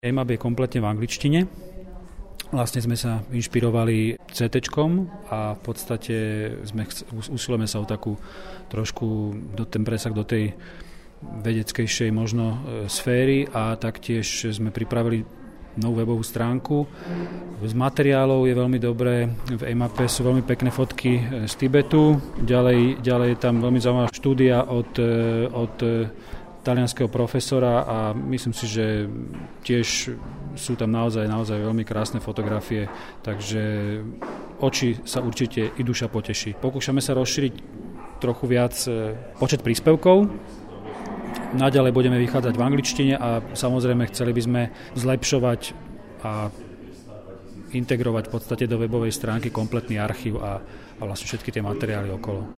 EMAP je kompletne v angličtine. Vlastne sme sa inšpirovali CT-čkom a v podstate usilujeme sa o takú trošku ten presah do tej vedeckejšej možno sféry a taktiež sme pripravili novú webovú stránku. Z materiálov je veľmi dobré, v EMAP sú veľmi pekné fotky z Tibetu, ďalej je tam veľmi zaujímavá štúdia od talianskeho profesora a myslím si, že tiež sú tam naozaj veľmi krásne fotografie, takže oči sa určite i duša poteší. Pokúšame sa rozšíriť trochu viac počet príspevkov. Naďalej budeme vychádzať v angličtine a samozrejme chceli by sme zlepšovať a integrovať v podstate do webovej stránky kompletný archív a vlastne všetky tie materiály okolo.